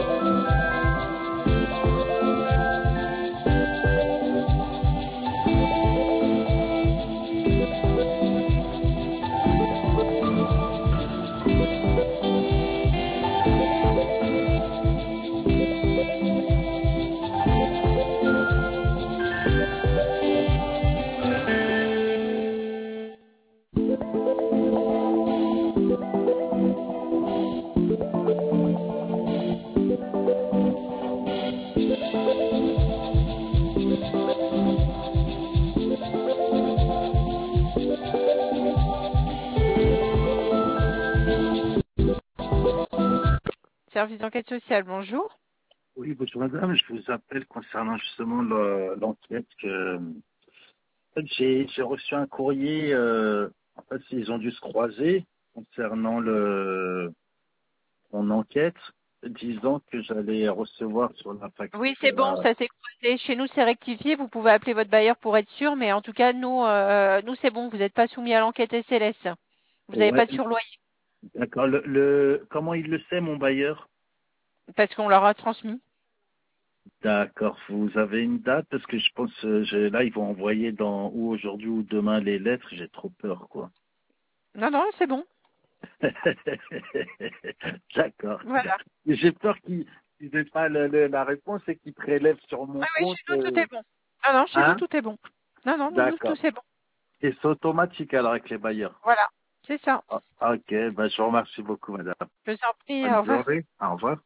Service d'enquête sociale, bonjour. Oui, bonjour madame, je vous appelle concernant justement l'enquête que en fait, j'ai reçu un courrier, en fait ils ont dû se croiser concernant mon enquête, disant que j'allais recevoir sur la Oui, facture c'est bon, ça s'est croisé. Chez nous, c'est rectifié. Vous pouvez appeler votre bailleur pour être sûr, mais en tout cas, nous, c'est bon. Vous n'êtes pas soumis à l'enquête SLS. Vous n'avez pas ouais, de surloyer d'accord. Comment il le sait mon bailleur? parce qu'on leur a transmis. D'accord. Vous avez une date parce que je pense là ils vont envoyer ou aujourd'hui ou demain les lettres. J'ai trop peur quoi. Non, non, c'est bon. D'accord. Voilà. J'ai peur qu'ils n'aient pas la réponse et qu'ils prélèvent sur mon Oui, oui, compte. chez nous, tout est bon. Non, non, chez nous, Hein? tout est bon. Non, non, nous, tout D'accord. c'est bon. Et c'est automatique alors avec les bailleurs. Voilà, c'est ça. Ah, ok, ben, je vous remercie beaucoup, madame. Je vous en prie, au Bonne revoir. journée. Au revoir.